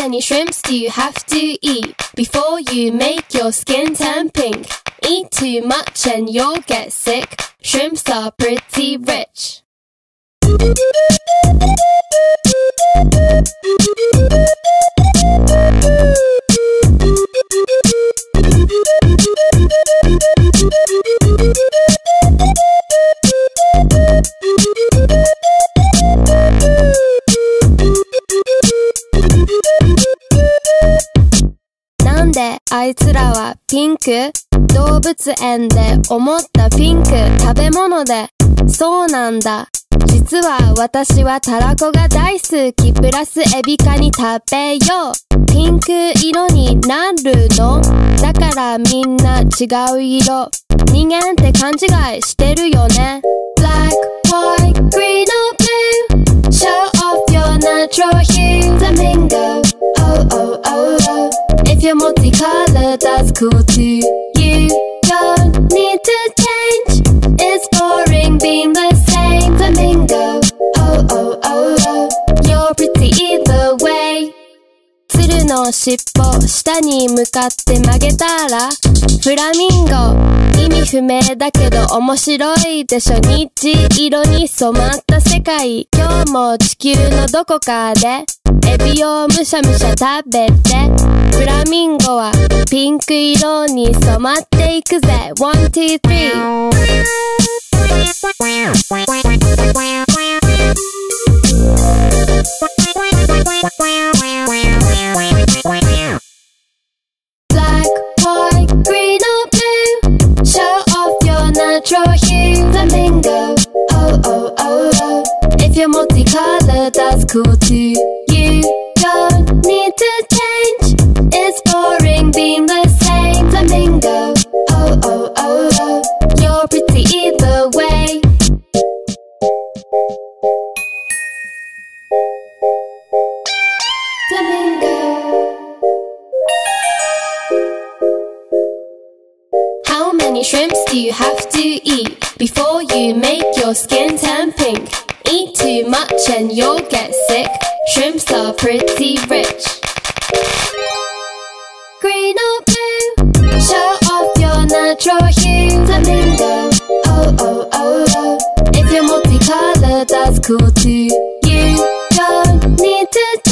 many shrimps do you have to eat before you make your skin turn pink? Eat too much and you'll get sick. Shrimps are pretty rich.なんであいつらはピンク？動物園で思ったピンク食べ物で。そうなんだ。実は私はたらこが大好き。プラスエビカニ食べよう。ピンク色になるの？だからみんな違う色。人間って勘違いしてるよね。Black, white, green or blue. Show off your natural hue. Flamingo. Oh, oh, oh, oh. If you're multicolored, that's cool too. You don't need to change. It's boring being the same. Flamingo. Oh, oh, oh, oh. You're pretty either way. 鶴の尻尾下に向かって曲げたらフラミンゴ。意味不明だけど面白いでしょ。虹色に染まった世界。今日も地球のどこかでエビをむしゃむしゃ食べて。フラミンゴはピンク色に染まっていくぜ。One, two, three. Black, white, green or blue. Show off your natural hue. Flamingo. Oh, oh, oh, oh. If you're multicolored, that's cool too. You don't need to change. It's boring being the same. Flamingo. Oh, oh, oh, oh. You're pretty either way. Flamingo. How many shrimps do you have to eat before you make your skin turn pink? Eat too much and you'll get sick. Shrimps are pretty rich. Green or blue, show off your natural hue. Flamingo. Oh, oh, oh, oh. If you're multicolored, that's cool too. You don't need to